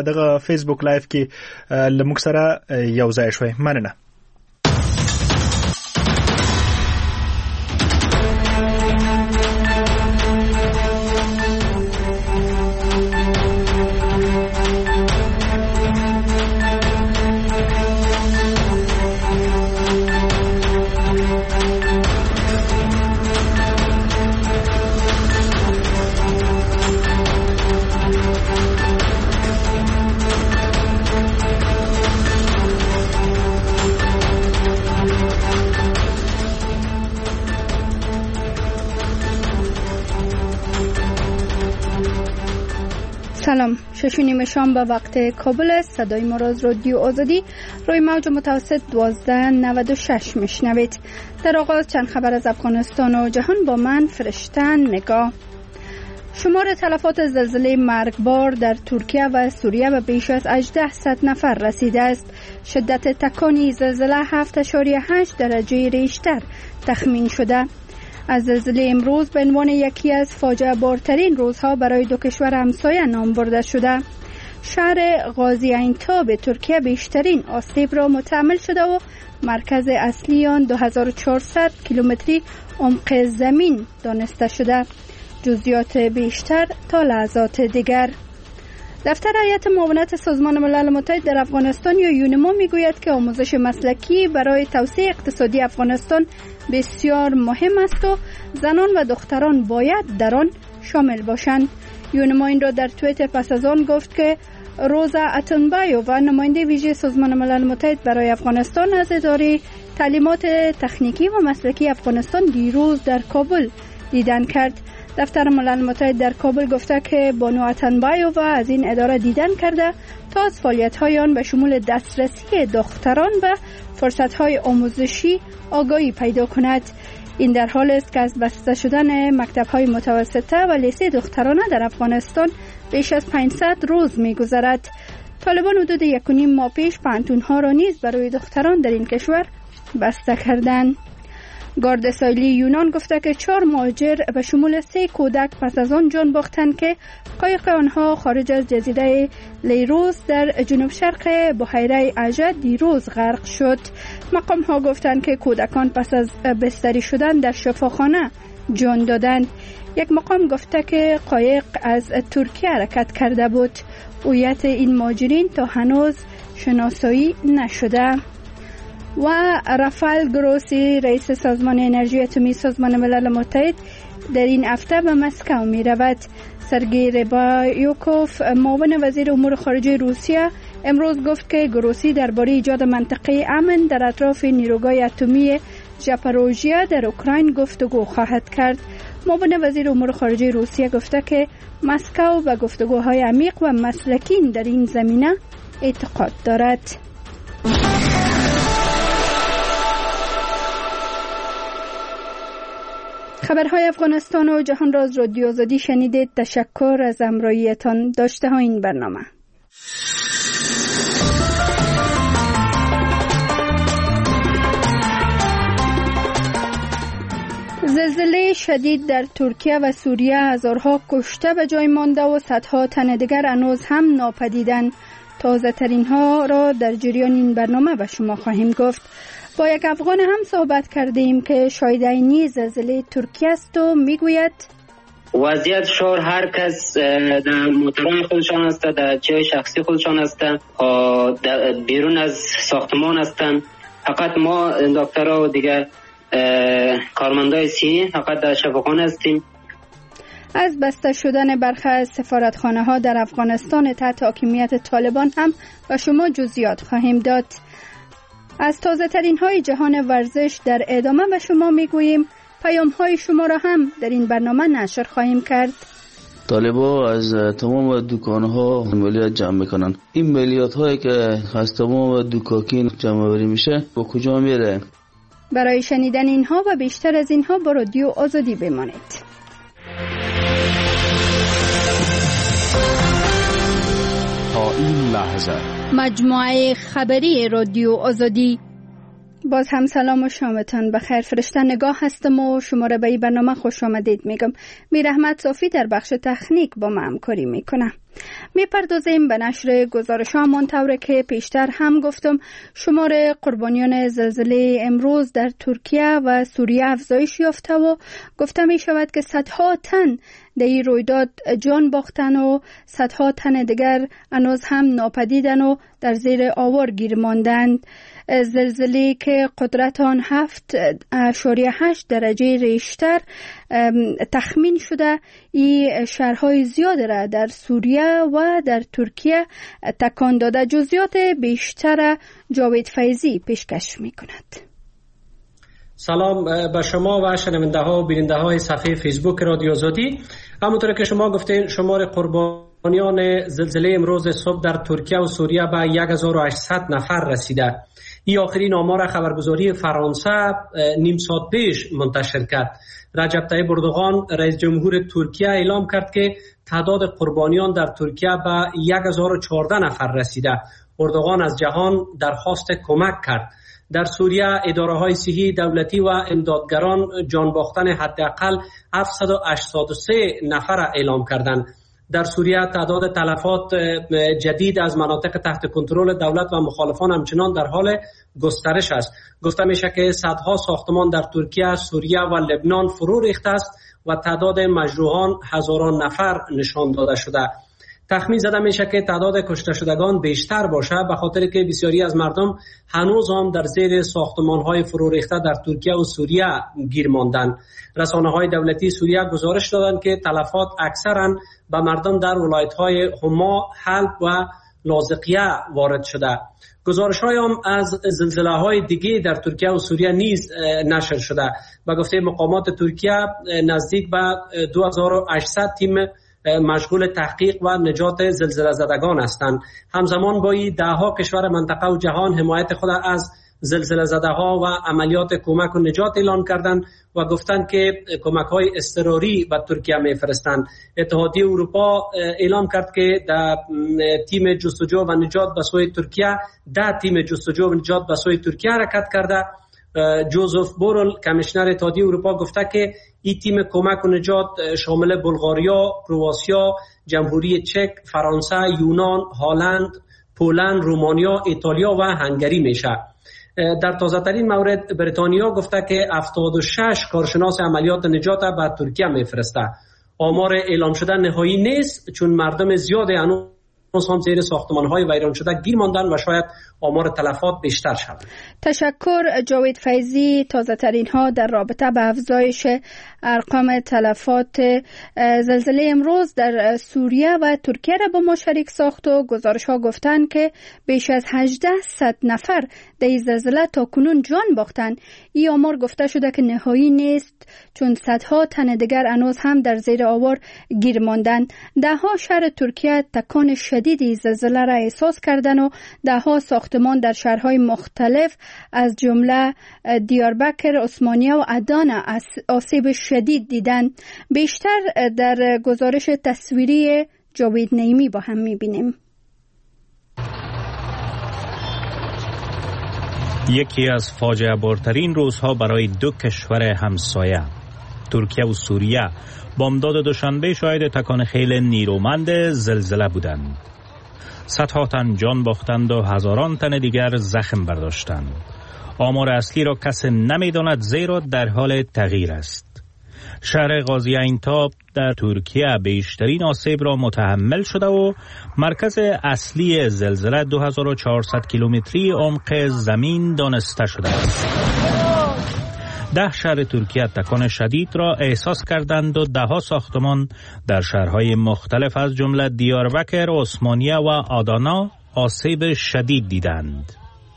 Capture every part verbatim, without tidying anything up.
په دغه فیسبوک لایف کې لموږ سره یو ځای شوي. مننه. سلام، شش و نیم شام به وقت کابل است. صدای ما را از رادیو آزادی روی موج متوسط دوازده نود و شش میشنوید. در آغاز چند خبر از افغانستان و جهان با من فرشته نگاه. شمار تلفات زلزله مرگبار در ترکیه و سوریه به بیش از هجده نفر رسیده است. شدت تکانی زلزله هفت ممیز هشت درجه ریشتر تخمین شده. از زلزله امروز به عنوان یکی از فاجعه بارترین روزها برای دو کشور همسایه نام برده شده. شهر غازی اینتاب ترکیه بیشترین آسیب را متحمل شده و مرکز اصلی آن دو هزار و چهارصد کیلومتری عمق زمین دانسته شده. جزئیات بیشتر تا لحظات دیگر. دفتر هیئت معاونت سازمان ملل متحد در افغانستان یا یونما میگوید که آموزش مسلکی برای توسعه اقتصادی افغانستان بسیار مهم است و زنان و دختران باید در آن شامل باشند. یونما این را در توییتر پس از آن گفت که روزا اتنبایو و نماینده ویژه سازمان ملل متحد برای افغانستان از اداره تعلیمات تکنیکی و مسلکی افغانستان دیروز در کابل دیدن کرد. دفتر ملل متحد در کابل گفته که بانو اتنبایو و از این اداره دیدن کرده تا از فعالیت‌های آن به شمول دسترسی دختران و فرصت‌های آموزشی آگاهی پیدا کند. این در حال است که از بسته شدن مکتب‌های متوسطه و لیسه دخترانه در افغانستان بیش از پانصد روز می‌گذرد. طالبان حدود یک و نیم ماه پیش پانتون‌ها را نیز برای دختران در این کشور بسته کردند. گارد ساحلی یونان گفته که چهار مهاجر به شمول سه کودک پس از آن جان باختند که قایق آنها خارج از جزیره لیروس در جنوب شرق بحیره اژه دیروز غرق شد. مقام ها گفتند که کودکان پس از بستری شدن در شفاخانه جان دادند. یک مقام گفته که قایق از ترکیه حرکت کرده بود. هویت این مهاجرین تا هنوز شناسایی نشده. و رافائل گروسی رئیس سازمان انرژی اتمی سازمان ملل متحد در این هفته به مسکو می رود. سرگئی ربایوکوف معاون وزیر امور خارجه روسیه امروز گفت که گروسی درباره ایجاد منطقه امن در اطراف نیروگاه اتمی ژاپاروژیا در اوکراین گفتگو خواهد کرد. معاون وزیر امور خارجه روسیه گفته که مسکو به گفتگوهای عمیق و مسلکی در این زمینه اعتقاد دارد. خبرهای افغانستان و جهان را از رادیو آزادی شنیدید. تشکر از همراهیتان. داشته ها این برنامه. زلزله شدید در ترکیه و سوریه هزارها کشته به جای مانده و صدها تن دیگر هنوز هم ناپدیدند. تازه ترین ها را در جریان این برنامه به شما خواهیم گفت. با یک افغان هم صحبت کردیم که شاهد عینی زلزله ترکیه است و میگوید وضعیت شهر هر کس در موتورهای خودشان است، در جای شخصی خودشان است، بیرون از ساختمان هستند. فقط ما دکترها و دیگر کارمندای صحی فقط در شفاخانه هستیم. از بسته شدن برخی از سفارتخانه ها در افغانستان تحت حاکمیت طالبان هم و شما جزئیات خواهیم داد. از تازه ترین های جهان ورزش در ادامه به شما میگوییم. پیام های شما را هم در این برنامه نشر خواهیم کرد. طالبان از تمام دکان ها مالیات جمع میکنن. این مالیات هایی که از تمام دکاکین جمع آوری میشه با کجا میره؟ برای شنیدن اینها و بیشتر از اینها با رادیو آزادی بمانید. تا این لحظه مجموعه خبری رادیو آزادی. باز هم سلام و شامتان بخیر. فرشته نگاه هستم و شما را به این برنامه خوش آمدید میگم. میر احمد صافی در بخش تکنیک با ما همکاری میکنه. میپردازیم به نشر گزارش‌هامان طوری که پیشتر هم گفتم شمار قربانیان زلزله امروز در ترکیه و سوریه افزایش یافته و گفته می شود که صدها تن در این رویداد جان باختن و صدها تن دیگر هنوز هم ناپدیدن و در زیر آوار گیر ماندند. زلزله که قدرت آن هفت اشاریه هشت درجه ریشتر تخمین شده این شهرهای زیاد را در سوریه و در ترکیه تکان داده. جزئیات بیشتر جاوید فیضی پیشکش می کند. سلام به شما و شنونده ها و بیننده های صفحه فیسبوک رادیو آزادی. همونطور که شما گفتین شمار قربانیان زلزله امروز صبح در ترکیه و سوریه به یک هزار و هشتصد نفر رسیده. این آخرین آمار خبرگزاری فرانسه نیم ساعت پیش منتشر کرد. رجب طیب اردوغان رئیس جمهور ترکیه اعلام کرد که تعداد قربانیان در ترکیه به یک هزار و چهارده نفر رسیده. اردوغان از جهان درخواست کمک کرد. در سوریه اداره‌های صحی دولتی و امدادگران جان باختن حداقل هفتصد و هشتاد و سه نفر اعلام کردند. در سوریه تعداد تلفات جدید از مناطق تحت کنترل دولت و مخالفان همچنان در حال گسترش است. گفته میشه که صدها ساختمان در ترکیه، سوریه و لبنان فرو ریخته است و تعداد مجروحان هزاران نفر نشان داده شده. تخمین زده میشه که تعداد کشته شدگان بیشتر باشه به خاطر که بسیاری از مردم هنوز هم در زیر ساختمان‌های فرو ریخته در ترکیه و سوریه گیر ماندند. رسانه‌های دولتی سوریه گزارش دادند که تلفات اکثراً به مردم در ولایت‌های حما، حلب و لاذقیه وارد شده. گزارش‌های هم از زلزله‌های دیگه در ترکیه و سوریه نیز نشر شده. به گفته مقامات ترکیه نزدیک به دو هزار و هشتصد تیم مشغول تحقیق و نجات زلزله زدگان هستند. همزمان با این دهها کشور منطقه و جهان حمایت خود از زلزله زده ها و عملیات کمک و نجات اعلان کردند و گفتند که کمک های اضطراری به ترکیه میفرستند. اتحادیه اروپا اعلام کرد که در تیم جستجو و نجات به سوی ترکیه ده تیم جستجو و نجات به سوی ترکیه حرکت کرده. جوزف بورل کمیشنر اتحادیه اروپا گفته که این تیم کمک و نجات شامل بلغاریا، کرواتیا، جمهوری چک، فرانسه، یونان، هلند، پولند، رومانیا، ایتالیا و هنگری میشه. در تازه ترین مورد بریتانیا گفته که هفتاد و شش کارشناس عملیات نجات به ترکیه میفرسته. آمار اعلام شده نهایی نیست چون مردم زیادی هنوز هم زیر ساختمان‌های ویران شده گیر ماندن و شاید آمار تلفات بیشتر شود. تشکر جاوید فیضی. تازه ترین ها در رابطه به افزایش ارقام تلفات زلزله امروز در سوریه و ترکیه را با ما شریک ساخت و گزارش ها گفتند که بیش از هجده نفر در این زلزله تا کنون جان باختند. این آمار گفته شده که نهایی نیست چون صدها تن دیگر هنوز هم در زیر آوار گیر ماندند. ده ها شهر ترکیه تکان شدیدی زلزله را احساس کردند و ده ها ساختمان در شهرهای مختلف از جمله دیاربکر، عثمانیه و ادانا آسیب شدید دیدند. بیشتر در گزارش تصویری جاوید نعیمی با هم می‌بینیم. یکی از فاجعه بارترین روزها برای دو کشور همسایه ترکیه و سوریه بامداد دوشنبه شاهد تکان خیلی نیرومند زلزله بودند. صدها تن جان باختند و هزاران تن دیگر زخم برداشتند. آمار اصلی را کسی نمیداند زیرا در حال تغییر است. شهر غازی عین‌تاب در ترکیه بیشترین آسیب را متحمل شده و مرکز اصلی زلزله دو هزار و چهارصد کیلومتری عمق زمین دانسته شده است. ده شهر ترکیه تکان شدید را احساس کردند و ده ها ساختمان در شهرهای مختلف از جمله دیاربکر، عثمانیه و آدانا آسیب شدید دیدند.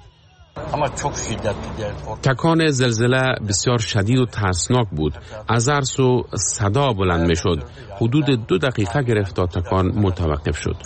تکان زلزله بسیار شدید و ترسناک بود. از ارس و صدا بلند می شد. حدود دو دقیقه گرفت تا تکان متوقف شد.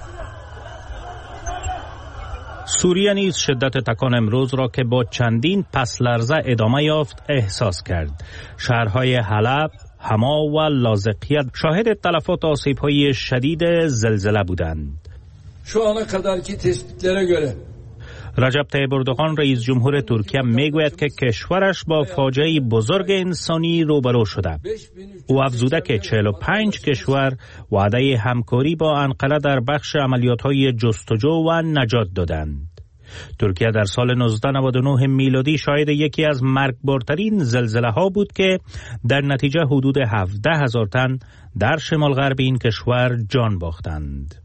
سوریه نیز شدت تکان امروز را که با چندین پس لرزه ادامه یافت e'hsas کرد. شهرهای حلب، حما و لاذقیه شاهد تلفات آسیب‌های شدید زلزله بودند. Şu ana kadarki tespitlere göre رجب طیب اردوغان رئیس جمهور ترکیه میگوید که کشورش با فاجعه بزرگ انسانی روبرو شده. او افزوده که چهل و پنج کشور وعده همکاری با انقره در بخش عملیات‌های جستجو و نجات دادند. ترکیه در سال نوزده نود و نه میلادی شاهد یکی از مرگبارترین زلزله ها بود که در نتیجه حدود هفده هزار تن در شمال غرب این کشور جان باختند.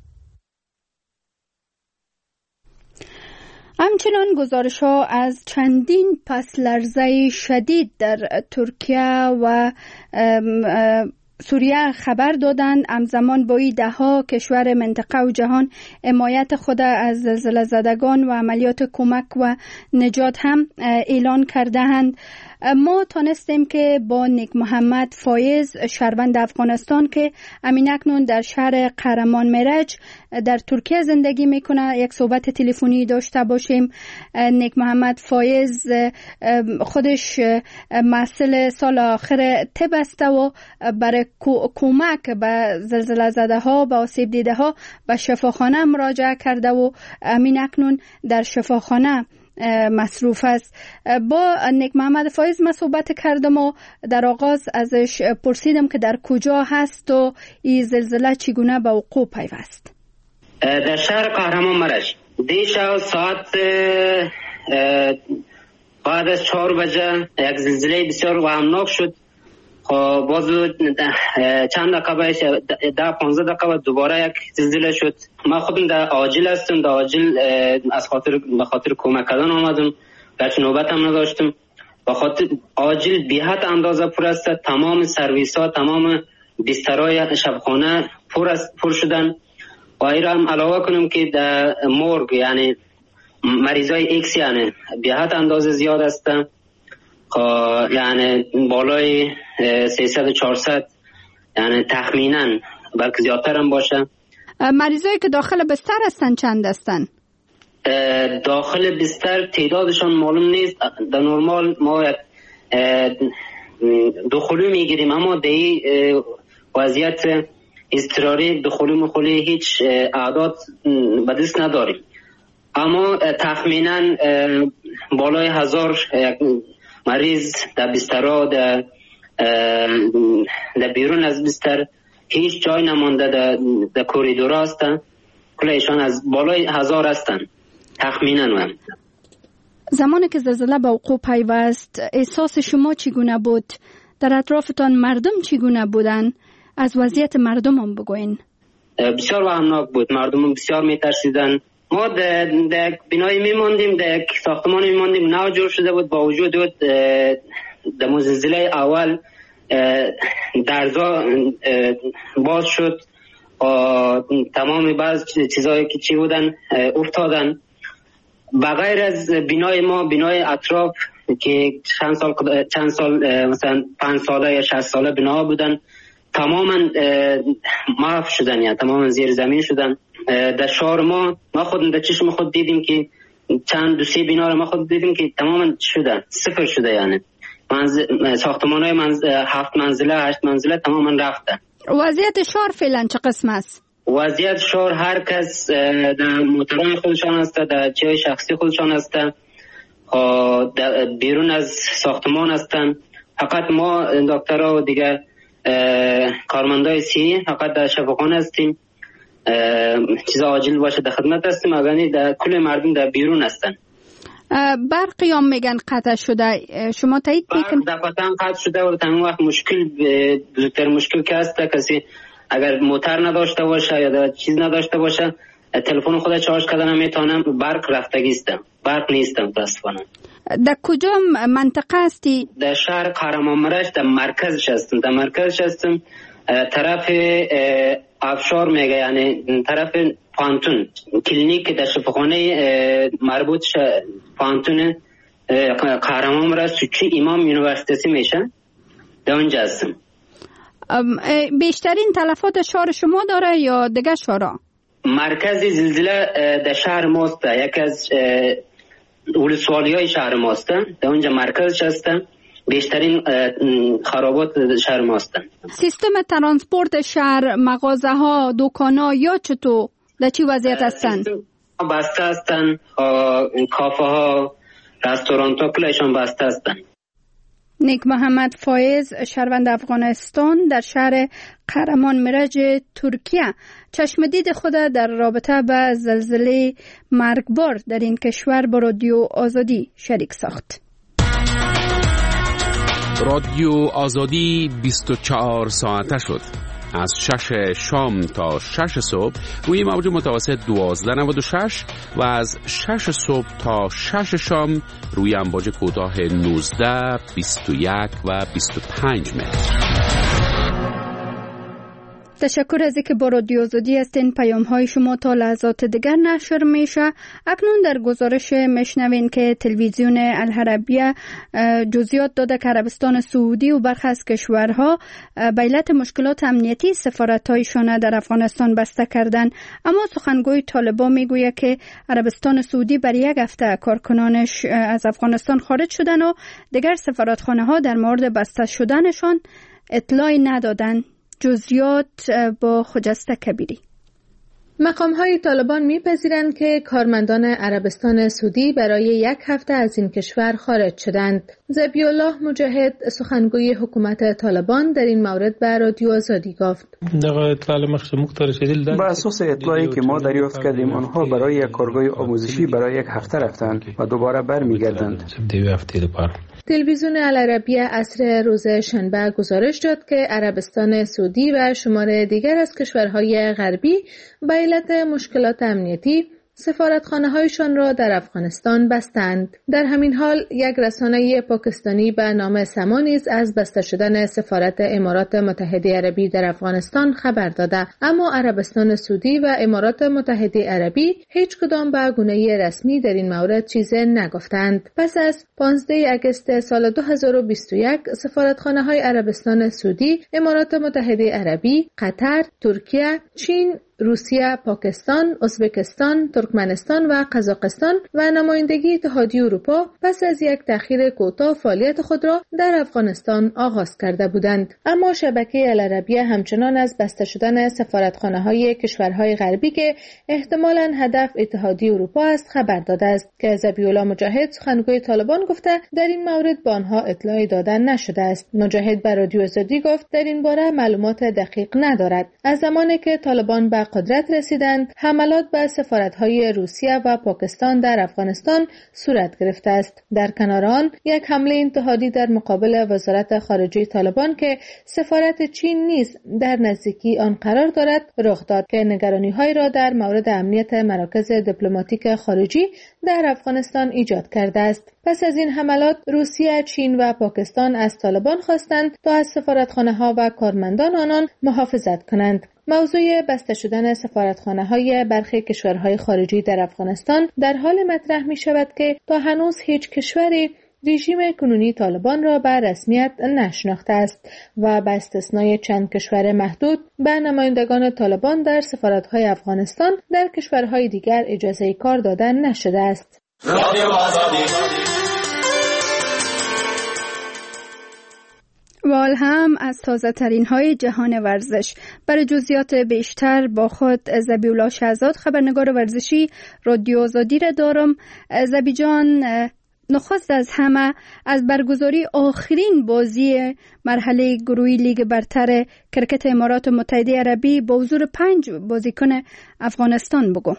همچنان گزارش ها از چندین پس لرزه شدید در ترکیه و ام ام سوریه خبر دادند. همزمان با این ده ها کشور منطقه و جهان حمایت خود از زلزله زدگان و عملیات کمک و نجات هم اعلان کرده‌اند. ما تانستیم که با نیک محمد فایز شهروند افغانستان که امین اکنون در شهر قهرمان مرج در ترکیه زندگی میکنه یک صحبت تلفنی داشته باشیم. نیک محمد فایز خودش محصل سال آخر طب است و برای کمک به زلزله زده ها و آسیب دیده ها به شفاخانه مراجعه کرده و امین اکنون در شفاخانه مصروف است. با نیک محمد فایز من صحبت کردم و در آغاز ازش پرسیدم که در کجا هست و این زلزله چگونه به وقوع پیوست. در شهر قهرمان مرج دیشب ساعت بعد از چهار بجه یک زلزله بسیار وهمناک شد. باز چند دقیقه ده پانزده دقیقه دوباره یک زلزله شد. من خودم در عاجل هستم، در عاجل از خاطر به خاطر کمک کردن آمدم، گرچه نوبت هم نداشتم. به خاطر عاجل بی حد اندازه پر است. تمام سرویس ها، تمام بسترهای شبخانه پر است، پر شدن. و این را هم علاوه کنم که در مورگ یعنی مریضای ایکس یعنی بی حد اندازه زیاد هستن، یعنی بالای سیصد چهارصد یعنی تخمینا بلکه زیادتر هم باشه. مریضایی که داخل بستر هستن چند هستن؟ داخل بستر تعدادشان معلوم نیست. در نرمال ما دخولی میگیریم، اما در این وضعیت اضطراری دخولی مخولی هیچ اعداد به دست نداریم، اما تخمینا بالای هزار مریض در بسترها، در در بیرون از بستر هیچ جای نمانده، در, در کوریدور هستن. کل ایشان از بالای هزار هستن تخمینا. هم زمانی که زلزله به وقوع پیوست احساس شما چگونه بود؟ در اطرافتان مردم چگونه بودن؟ از وضعیت مردم هم بگوین. بسیار وهمناک بود، مردم بسیار میترسیدن. ما در, در بینایی میماندیم، در یک ساختمان میماندیم، نو جور شده بود. با وجود بود در زلزله اول درزا باز شد و تمام بعض چیزایی که چی بودن افتادن. بغیر از بینای ما، بینای اطراف که چند سال چند سال مثلا پنج ساله یا شش ساله بنا بودن، تماما محو شدن، یا تماما زیر زمین شدن. در شهر ما ما خود در چشم خود دیدیم که چند دو سه بنا رو ما خود دیدیم که تماما شده، صفر شده. یعنی منزل ساختمان های منزل هفت منزله هشت منزله تماما رفته. وضعیت شهر فعلا چه قسم است؟ وضعیت شهر هر کس در موتورهای خودشان است، در جای شخصی خودشان است، بیرون از ساختمان هستند. فقط ما دکترها و دیگر کارمندای سی فقط در شفاخانه هستیم. چیز عاجل باشه در خدمت هستیم، اگرنی در کل مردم در بیرون هستن. برقی هم میگن قطع شده، شما تایید میکنید؟ دفعتاً قطع شده و تمام وقت مشکل، بزرگتر مشکل که هست کسی اگر موتر نداشته باشه یا چیز نداشته باشه تلفن خود چارج کردن نمیتونم. برق رفتگی است، برق نیست متاسفانه. در کجا منطقه هستی؟ در شهر قهرمان مرج، در مرکزش هستم. در مرکزش هستم، طرف افشار میگه، یعنی طرف پانتون کلینیک در شفاخانه مربوط پانتون قهرمان مرج سوچی امام یونیورسیتی میشه، در اونجا هستم. بیشترین تلفات شهر شما داره یا دیگه شهرها؟ مرکز زلزله در شهر ماست، یک از ولسوالی های شهر ماست، در اونجا مرکزش هستن. بیشترین خرابات شهر ماست. سیستم ترانسپورت شهر، مغازه ها، دکان ها یا چطور؟ در چی وضعیت هستن؟ بسته هستند، کافه ها، رستوران ها کلشان بسته هستند. نیک محمد فایز، شهروند افغانستان در شهر قهرمان مرج ترکیه، چشمدید خود در رابطه به زلزله مرگبار در این کشور با رادیو آزادی شریک ساخت. رادیو آزادی بیست و چهار ساعته شد. از شش شام تا شش صبح روی موج متوسط دوازده نود و شش و از شش صبح تا شش شام روی امواج کوتاه نوزده، بیست و یک و بیست و پنج متر. تشکر از اینکه با رادیو آزادی هستین. پیام های شما تا لحظات دیگر نشر میشه. اکنون در گزارش میشنوین که تلویزیون العربیه جزئیات داده که عربستان سعودی و برخی از کشورها به علت مشکلات امنیتی سفارت‌هایشان در افغانستان بسته کردند. اما سخنگوی طالبان میگوید که عربستان سعودی برای یک هفته کارکنانش از افغانستان خارج شدن و دیگر سفارتخانه‌ها در مورد بسته شدنشان اطلاعی ندادند. جزئیات با خجسته کبیری. مقام‌های طالبان می‌پذیرند که کارمندان عربستان سعودی برای یک هفته از این کشور خارج شدند. ذبیح الله مجاهد، سخنگوی حکومت طالبان، در این مورد به رادیو آزادی گفت: با اساس اطلاعی که ما دریافت کردیم، آنها برای یک کارگاه آموزشی برای یک هفته رفتند و دوباره برمیگردند. تلویزیون العربیه عصر روز شنبه گزارش داد که عربستان سعودی و شمار دیگر از کشورهای غربی به علت مشکلات امنیتی سفارتخانه‌هایشان را در افغانستان بستند. در همین حال یک رسانه پاکستانی به نام سما نیز از بسته شدن سفارت امارات متحده عربی در افغانستان خبر داده، اما عربستان سعودی و امارات متحده عربی هیچ کدام به گونه رسمی در این مورد چیزی نگفتند. پس از پانزده آگوست سال دو هزار و بیست و یک سفارتخانه‌های عربستان سعودی، امارات متحده عربی، قطر، ترکیه، چین، روسیه، پاکستان، ازبکستان، ترکمنستان و قزاقستان و نمایندگی اتحادیه اروپا پس از یک تأخیر کوتاه فعالیت خود را در افغانستان آغاز کرده بودند. اما شبکه العربیه همچنان از بسته شدن سفارتخانه‌های کشورهای غربی که احتمالاً هدف اتحادیه اروپا است خبر داده است که ذبیح الله مجاهد، سخنگوی طالبان، گفته در این مورد به آنها اطلاعی داده نشده است. مجاهد به رادیو آزادی گفت در این باره معلومات دقیق ندارد. از زمانی که طالبان به قدرت رسیدند، حملات به سفارت‌های روسیه و پاکستان در افغانستان صورت گرفته است. در کنار آن، یک حمله انتحاری در مقابل وزارت خارجه طالبان که سفارت چین نیز در نزدیکی آن قرار دارد رخ داد که نگرانی‌های را در مورد امنیت مراکز دیپلماتیک خارجی در افغانستان ایجاد کرده است. پس از این حملات، روسیه، چین و پاکستان از طالبان خواستند تا از سفارتخانه‌ها و کارمندان آنان محافظت کنند. موضوع بسته شدن سفارتخانه‌های برخی کشورهای خارجی در افغانستان در حال مطرح می شود که تا هنوز هیچ کشوری رژیم کنونی طالبان را به رسمیت نشناخته است و به استثنای چند کشور محدود به نمایندگان طالبان در سفارت‌های افغانستان در کشورهای دیگر اجازه کار دادن نشده است. وال هم از تازه ترین های جهان ورزش. برای جزئیات بیشتر با خود ذبیح الله شهزاد، خبرنگار ورزشی رادیو آزادی را دارم. ذبیح جان، نخست از همه از برگزاری آخرین بازی مرحله گروهی لیگ برتر کرکت امارات متحده عربی با حضور پنج بازیکن افغانستان بگو.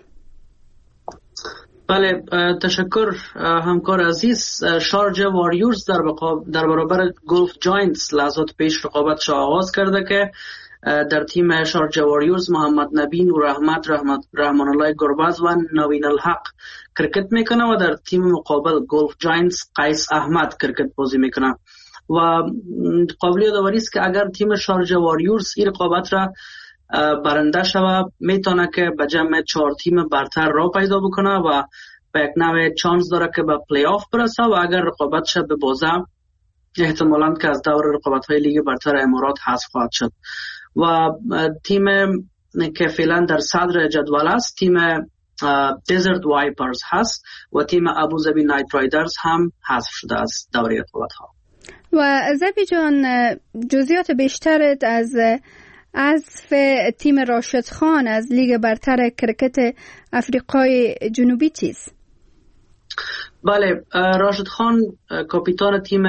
بله، تشکر همکار عزیز. شارجه واریورز در, در برابر گلف جاینتس لحظات پیش رقابتش آغاز کرده که در تیم شارجه واریورز محمد نبی، نور احمد، رحمت رحمان الله گربز و نوین الحق کرکت میکنه و در تیم مقابل گلف جاینتس قیس احمد کرکت بازی میکنه و قابل یادآوری است که اگر تیم شارجه واریورز این رقابت را برنده شوه میتونه که به جمع چهار تیم برتر را پیدا بکنه و به یک نوع چانس داره که به پلی آف برسه و اگر رقابتش به بازه احتمالاً که از دور رقابت‌های لیگ برتر امارات حذف خواهد شد و تیم که فعلا در صدر جدول است تیم دزرت وایپرز هست و تیم ابوظبی نایت رایدرز هم حذف شده از دوره رقابت‌ها. و ذبیح جان، جزئیات بیشترت از حذف تیم راشد خان از لیگ برتر کرکت آفریقای جنوبی چیست؟ بله، راشد خان کاپیتان تیم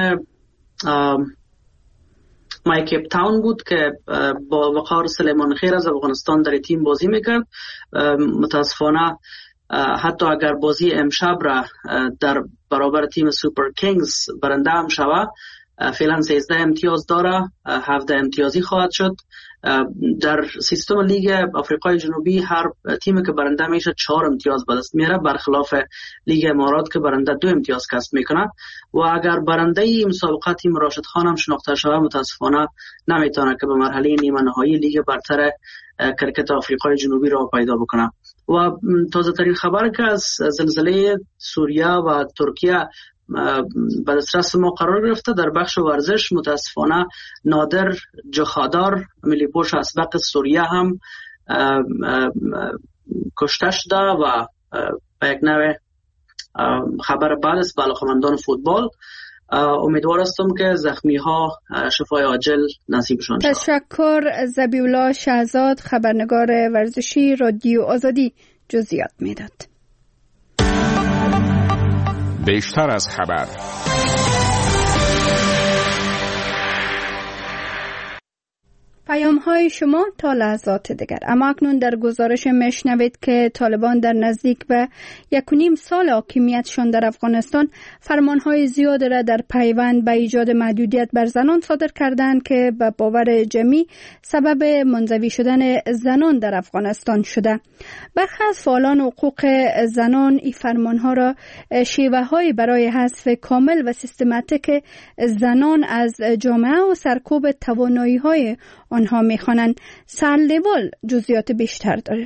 مای کیپ تاون بود که با وقار سلیمان خیر از افغانستان در تیم بازی میکرد. متاسفانه حتی اگر بازی امشب را در برابر تیم سوپر کینگز برنده هم شود، فعلا سیزده امتیاز داره، هفده امتیازی خواهد شد. در سیستم لیگ آفریقای جنوبی هر تیمی که برنده میشه چهار امتیاز به دست میاره، برخلاف لیگ امارات که برنده دو امتیاز کسب میکنه. و اگر برنده این مسابقه تیم راشد خان هم شناخته شود، متاسفانه نمیتونه که به مرحله نیمه نهایی لیگ برتر کرکت آفریقای جنوبی را پیدا بکنه. و تازه ترین خبر که از زلزله سوریه و ترکیه به دسترس ما قرار گرفته، در بخش ورزش متاسفانه نادر جخادار ملی پوش اسبق سوریه هم کشته شده و به یک نوع خبر بعد است به علاقه‌مندان فوتبال. امیدوار هستم که زخمی ها شفای عاجل نصیبشان شود. تشکر. ذبیح‌الله شهزاد، خبرنگار ورزشی، رادیو آزادی جزئیات میداد. بیشتر از خبر. پیام های شما تا لحظات دیگر. اما اکنون در گزارش میشنوید که طالبان در نزدیک به یک و نیم سال حاکمیتشان در افغانستان فرمان های زیاد را در پیوند به ایجاد محدودیت بر زنان صادر کردند که به باور جمعی سبب منزوی شدن زنان در افغانستان شده. برخی از فعالان حقوق زنان این فرمان ها را شیوه های برای حذف کامل و سیستماتیک زنان از جامعه و سرکوب توانایی های آنها میخوانند. سرلیوال جزئیات بیشتر دارد.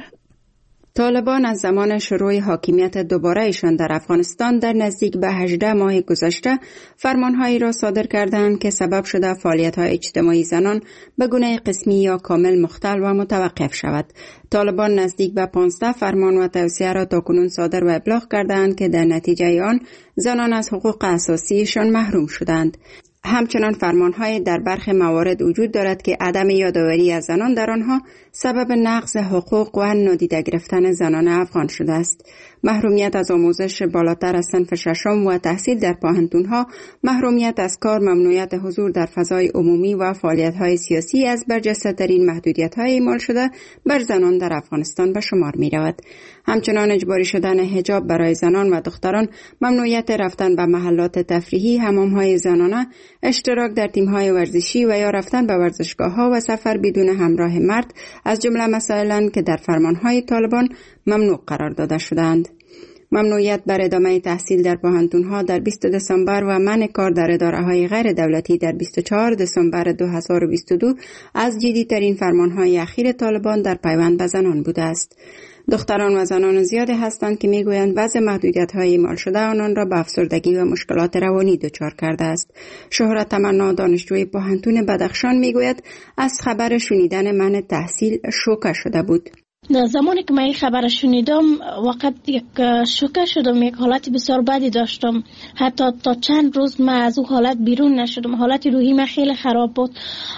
طالبان از زمان شروع حاکمیت دوباره ایشان در افغانستان در نزدیک به هجده ماه گذشته فرمانهایی را صادر کردند که سبب شده فعالیت‌های اجتماعی زنان به گونه قسمی یا کامل مختل و متوقف شود. طالبان نزدیک به پانزده فرمان و توصیه را تاکنون صادر و ابلاغ کردند که در نتیجه آن زنان از حقوق اساسیشان محروم شدند. همچنان فرمان‌های در برخی موارد وجود دارد که عدم یادآوری از زنان در آنها سبب نقض حقوق و نادیده گرفتن زنان افغان شده است. محرومیت از آموزش بالاتر از صنف ششم و تحصیل در پوهنتون‌ها، محرومیت از کار، ممنوعیت حضور در فضای عمومی و فعالیت‌های سیاسی از برجسته‌ترین محدودیت‌های اعمال شده بر زنان در افغانستان به شمار می‌رود. همچنان اجباری شدن حجاب برای زنان و دختران، ممنوعیت رفتن به محلات تفریحی، حمام‌های زنانه، اشتراک در تیم‌های ورزشی و یا رفتن به ورزشگاه‌ها و سفر بدون همراه مرد از جمله مسائل‌اند که در فرمان‌های طالبان ممنوع قرار داده شدند. ممنوعیت بر ادامه تحصیل در پوهنتون‌ها در بیست دسامبر و منع کار در اداره‌های غیر دولتی در بیست و چهار دسامبر دو هزار و بیست و دو از جدی‌ترین فرمان‌های اخیر طالبان در پیوند به زنان بوده است. دختران و زنان زیادی هستند که میگویند وضع محدودیت‌های اعمال شده آنان را به افسردگی و مشکلات روانی دچار کرده است. شهرت تمنا، دانشجوی پوهنتون بدخشان، میگوید از خبر شنیدن منع تحصیل شوکه شده بود. زمانی که من این خبر شنیدم وقت یک شوکه شدم، یک حالت بسیار بدی داشتم. حتی تا چند روز من از اون حالت بیرون نشدم. حالت روحی من خیلی خراب بود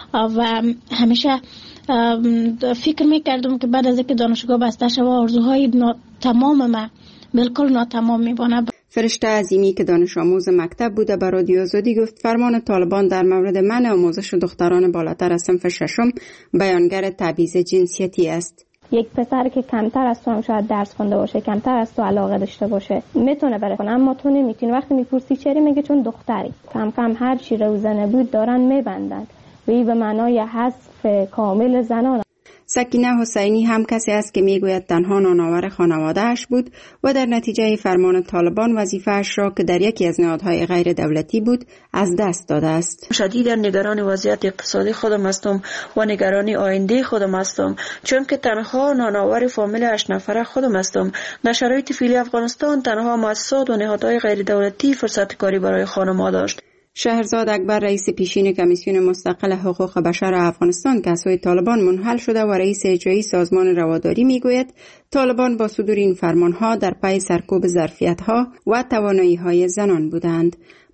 و همیشه فکر میکردم که بعد از اینکه دانشگاه بسته شود آرزوهای تمام من بالکل ناتمام میمونه. فرشته عظیمی که دانش آموز مکتب بوده به رادیو آزادی گفت فرمان طالبان در مورد منع آموزش دختران بالاتر از صنف ششم بیانگر تبعیض جنسیتی است. یک پسر که کمتر از تو هم شاید درس خونده باشه، کمتر از تو علاقه داشته باشه، میتونه بره کنه، اما تو نمیتونی. وقتی میپرسی چری میگه چون دختری. کم کم هر چی روزنه بود دارن میبندن و این به معنای حذف کامل زنان. سکینه حسینی هم کسی است که میگوید تنها نانآور خانواده‌اش بود و در نتیجه فرمان طالبان وظیفه‌اش را که در یکی از نهادهای غیر دولتی بود از دست داده است. شدیداً نگران وضعیت اقتصادی خودم هستم و نگرانی آینده خودم هستم، چون که تنها نانآور فامیل هشت نفره خودم هستم. در شرایط فعلی افغانستان تنها مؤسسات و نهادهای غیر دولتی فرصت کاری برای خانم‌ها داشت. شهرزاد اکبر، رئیس پیشین کمیسیون مستقل حقوق بشر افغانستان که از سوی طالبان منحل شده و رئیس اجرایی سازمان رواداری، میگوید طالبان با صدور این فرمانها در پی سرکوب ظرفیت‌ها و توانایی‌های زنان بودند.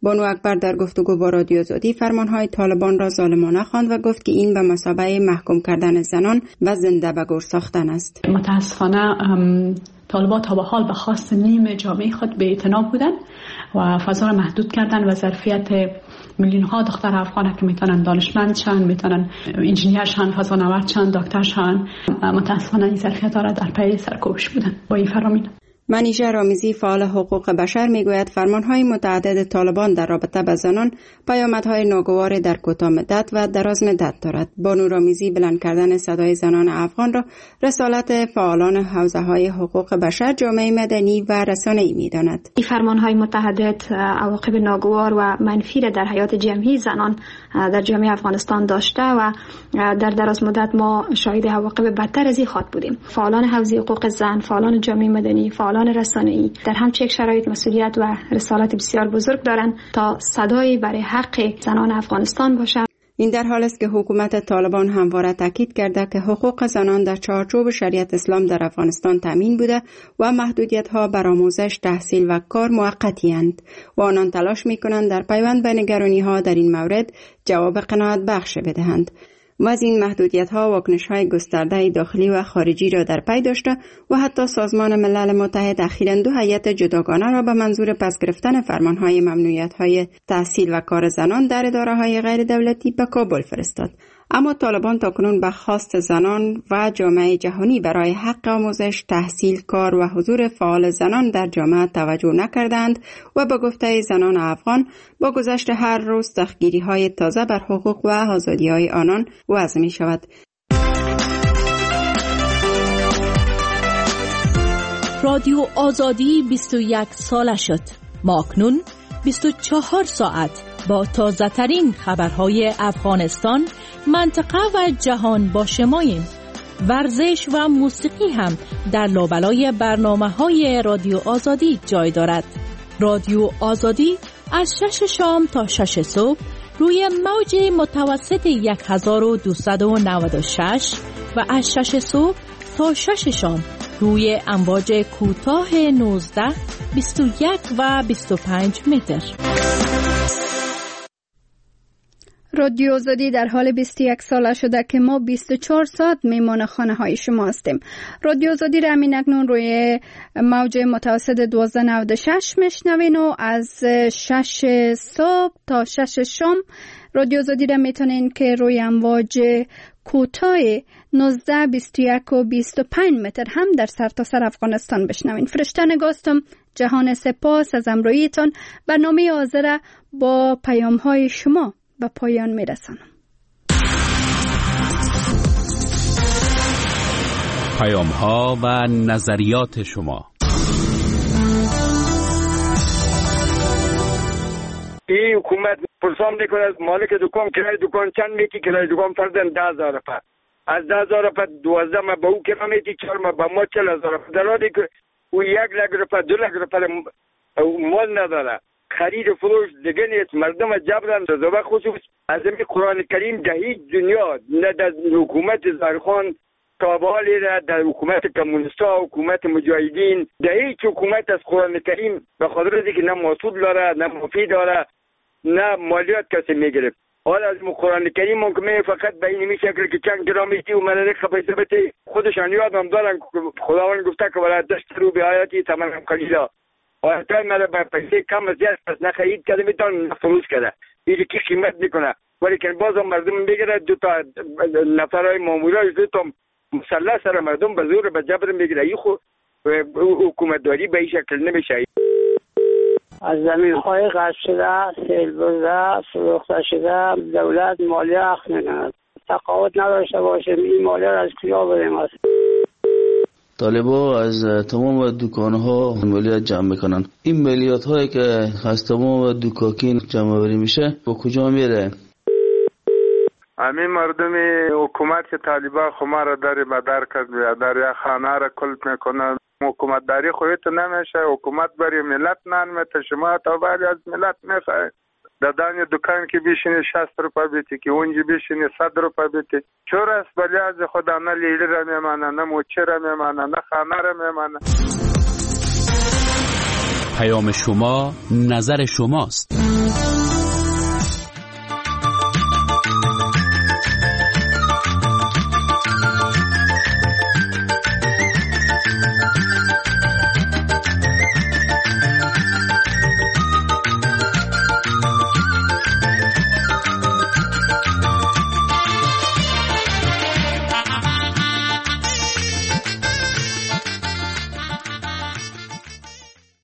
بانو اکبر در گفتگو با رادیو آزادی فرمانهای طالبان را ظالمانه خواند و گفت که این به مثابه محکوم کردن زنان و زنده به گور ساختن است. متاسفانه طالبان تا به حال به خواست نیم جامعه خود به اعتنا بودن و فضا را محدود کردن و ظرفیت میلیون ها دختر افغان که میتونن دانشمند شن، میتونن انجینیر شن، فضانورد شن، دکتر شن، متاسفانه این ظرفیت را در پی سرکوبش بودن با این فرامین. منیژه رامیزی فعال حقوق بشر میگوید فرمانهای متعدد طالبان در رابطه با زنان پیامدهای ناگوار در کوتاه مدت و دراز مدت دارد. بانو رامیزی بلند کردن صدای زنان افغان را رسالت فعالان حوزه‌های حقوق بشر، جامعه مدنی و رسانه‌ای می‌داند. این فرمانهای متعدد عواقب ناگوار و منفی در حیات جمعی زنان در جامعه افغانستان داشته و در دراز مدت ما شاهد عواقب بدتر از این خواهد بودیم. فعالان حوزه حقوق زن، فعالان جامعه مدنی، فعالان رسانه‌ای در همچین شرایط مسئولیت و رسالت بسیار بزرگ دارند تا صدایی برای حق زنان افغانستان باشند. این در حال است که حکومت طالبان همواره تاکید کرده که حقوق زنان در چارچوب شریعت اسلام در افغانستان تامین بوده و محدودیت‌ها بر آموزش، تحصیل و کار موقتی اند و آنان تلاش می‌کنند در پیوند به نگرانی‌ها در این مورد جواب قناعت بخش بدهند. و از این محدودیت‌ها واکنش‌های گسترده داخلی و خارجی را در پی داشته و حتی سازمان ملل متحد اخیراً دو هیئت جداگانه را به منظور پس گرفتن فرمان‌های ممنوعیت‌های تحصیل و کار زنان در اداره‌های غیر دولتی به کابل فرستاد. اما طالبان تاکنون به خواست زنان و جامعه جهانی برای حق آموزش، تحصیل، کار و حضور فعال زنان در جامعه توجه نکردند و به گفته زنان افغان با گذشت هر روز دستگیری‌های تازه بر حقوق و آزادی‌های آنان وضع می‌شود. رادیو آزادی بیست و یک ساله شد. ما اکنون بیست و چهار ساعت با تازه ترین خبرهای افغانستان، منطقه و جهان با شماییم. ورزش و موسیقی هم در لابلای برنامه های رادیو آزادی جای دارد. رادیو آزادی از شش شام تا شش صبح روی موج متوسط هزار و دویست و نود و شش و از شش صبح تا شش شام روی امواج کوتاه نوزده، بیست و یک و بیست و پنج متر. رادیو آزادی در حال بیست و یک ساله شده که ما بیست و چهار ساعت میمان خانه های شما هستیم. رادیو آزادی را همین اکنون روی موج متوسط دوازده نود و شش میشنوین و از شش صبح تا شش شام رادیو آزادی را میتونین که روی امواج کوتاه نوزده، بیست و یک و بیست و پنج متر هم در سرتاسر سر افغانستان بشنوین. فرشته نگاستم، جهان سپاس از امرویتان. برنامه حاضر با پیام های شما به پایان میرسانم. پیام ها و نظریات شما. این حکومت پرسان میکنه از مالک دکان کرای دکان چند میتی؟ کرای دکان فردن ده هزار روپیه. از ده هزار روپیه دوازده ما به او کرا میتی، چهار ما به ما چل هزار روپیه. در حالی که او یک لک روپیه دو لک روپیه مال نداره. خرید فروش دیگه نیست. مردم جبران رضا خصوص از این قرآن کریم در هیچ دنیا، نه در حکومت ظاهرخان تابالی را، در حکومت کمونیستا، حکومت مجاهدین، در هیچ حکومت از قرآن کریم به خاطر اینکه نه محصول داره، نه مفید داره، نه مالیات کسی میگرفت. حالا از قرآن کریم ممکنه فقط به این شکل که چند گرامیتی و ملک خبیثه بته خودشان یادم دارن خداوند گفته که ولا تشتروا بآیاتی ثمنا قلیلا. آیتای مرا به پیسه کم از زیاد پس نخرید کرده میتون فروش کرده. این که قیمت میکنه. ولی که باز مردم میگیره دو تا نفرای مامورای دو تا مسلح سر مردم به زور به جبر میگیره. این خود حکومتداری به این شکل نمیشه. از زمین های قصد شده، سیل برده، فروخته شده، دولت مالیه اخذ میکند. تقاوت نداشته باشیم این مالیه را از کجا بریم است. طالبا از تمام دکان‌ها مالیات جمع میکنن. این مالیات هایی که از تمام دکاکین جمع بری میشه با کجا میره؟ همین مردم حکومت که طالبا خما را در مدار کرد، در یک خانه را کلپ میکنن. حکومت داری خودت نمیشه، حکومت برای ملت نمیته، شما تا بعد از ملت میخواهید. در دانی دکان که بیشینی شصت روپا بیتی که اونجی بیشینی صد روپا بیتی. چور است بلی از خدا نه لیلی را میمانه، نه موچه را میمانه، نه خانه را میمانه. پیام شما نظر شماست.